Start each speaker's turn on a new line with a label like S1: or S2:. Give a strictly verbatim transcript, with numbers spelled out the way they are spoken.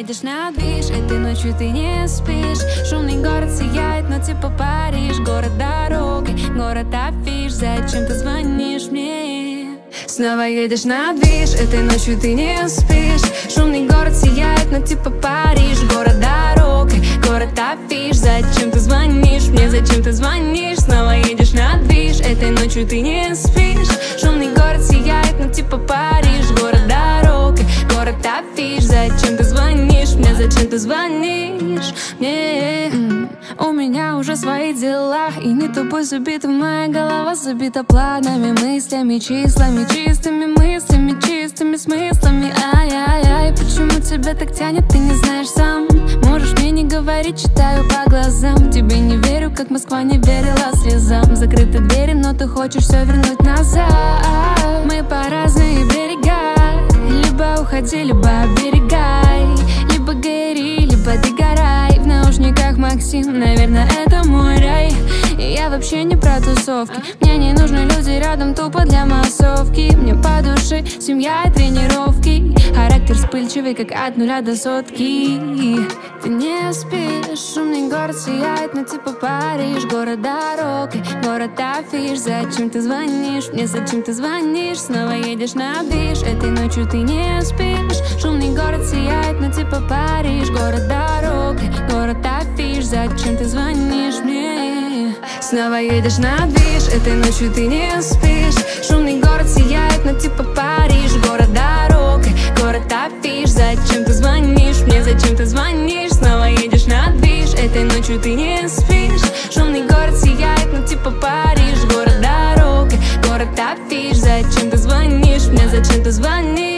S1: едешь на движ, этой ночью ты не спишь. Шумный город сияет, но типа Париж. Город дороги, город афиш. Зачем ты звонишь мне? Снова едешь на движ, этой ночью ты не спишь. Шумный город сияет, но типа Париж. Город дороги, город афиш. Зачем ты звонишь мне? Зачем ты звонишь? Снова едешь на движ, этой ночью ты не спишь. Шумный город сияет, но типа Париж. Город дороги, город афиш. Зачем ты звонишь мне? Зачем ты звонишь мне? У меня уже свои дела, и не тупой забита моя голова, забита планами, мыслями, числами, чистыми мыслями, чистыми смыслами. Ай-яй-яй, почему тебя так тянет, ты не знаешь сам. Можешь мне не говорить, читаю по глазам. Тебе не верю, как Москва не верила слезам. Закрыты двери, но ты хочешь все вернуть назад. Мы по разные берега, либо уходи, либо оберегай, либо гори, либо догорай. В наушниках Максим, наверное, это мой рай. И я вообще не про тусовки, мне не нужны люди рядом тупо для массовки. Мне по душе семья и тренировки, характер вспыльчивый, как от нуля до сотки. Ты не спишь, шумный город сияет, но типа Париж. Город дороги, город афиш. Зачем ты звонишь мне? Зачем ты звонишь? Снова едешь на движ, этой ночью ты не спишь. Шумный город сияет, но типа Париж. Город дороги, город афиш. Зачем ты звонишь мне? Снова едешь на движ, этой ночью ты не спишь. Шумный город сияет, но типа Париж. Город дороги, город афиш. Зачем ты звонишь мне? Зачем ты звонишь? Снова едешь на движ, этой ночью ты не спишь. Шумный город сияет, но типа Париж. Город дороги, город афиш. Зачем ты звонишь мне? Зачем ты звонишь?